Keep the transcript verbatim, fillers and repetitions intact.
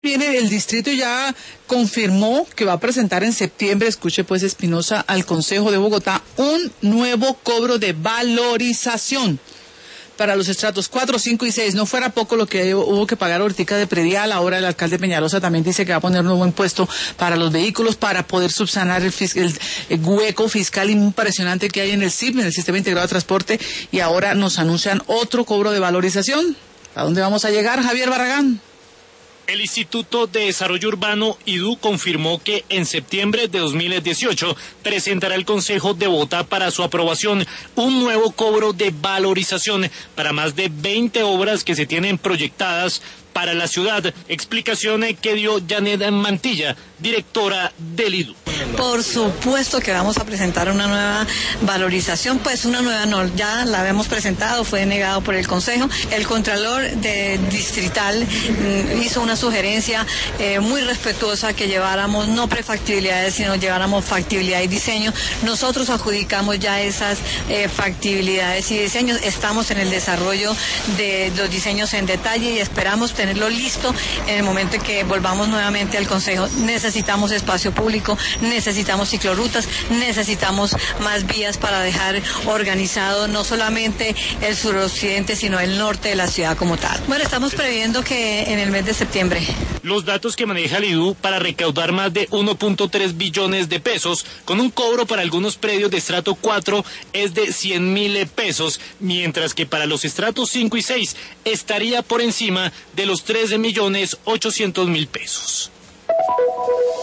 Viene, el distrito ya confirmó que va a presentar en septiembre, escuche pues Espinosa, al Consejo de Bogotá un nuevo cobro de valorización para los estratos cuatro, cinco y seis. No fuera poco lo que hubo que pagar ahorita de predial. Ahora el alcalde Peñalosa también dice que va a poner un nuevo impuesto para los vehículos para poder subsanar el, el, el hueco fiscal impresionante que hay en el S I P, en el Sistema Integrado de Transporte, y ahora nos anuncian otro cobro de valorización. ¿A dónde vamos a llegar, Javier Barragán? El Instituto de Desarrollo Urbano, I D U, confirmó que en septiembre de dos mil dieciocho presentará el Consejo de Bogotá para su aprobación un nuevo cobro de valorización para más de veinte obras que se tienen proyectadas para la ciudad. Explicación que dio Janet Mantilla, directora del I D U. Por supuesto que vamos a presentar una nueva valorización, pues una nueva no, ya la habíamos presentado, fue negado por el Consejo. El Contralor de Distrital mm, hizo una sugerencia eh, muy respetuosa que lleváramos no prefactibilidades, sino lleváramos factibilidad y diseño. Nosotros adjudicamos ya esas eh, factibilidades y diseños, estamos en el desarrollo de los diseños en detalle y esperamos tenerlo listo en el momento en que volvamos nuevamente al Consejo. Necesitamos espacio público, necesitamos ciclorrutas, necesitamos más vías para dejar organizado no solamente el suroccidente, sino el norte de la ciudad como tal. Bueno, estamos previendo que en el mes de septiembre. Los datos que maneja el I D U para recaudar más de uno punto tres billones de pesos, con un cobro para algunos predios de estrato cuatro es de cien mil pesos, mientras que para los estratos cinco y seis estaría por encima de los trece millones ochocientos mil pesos.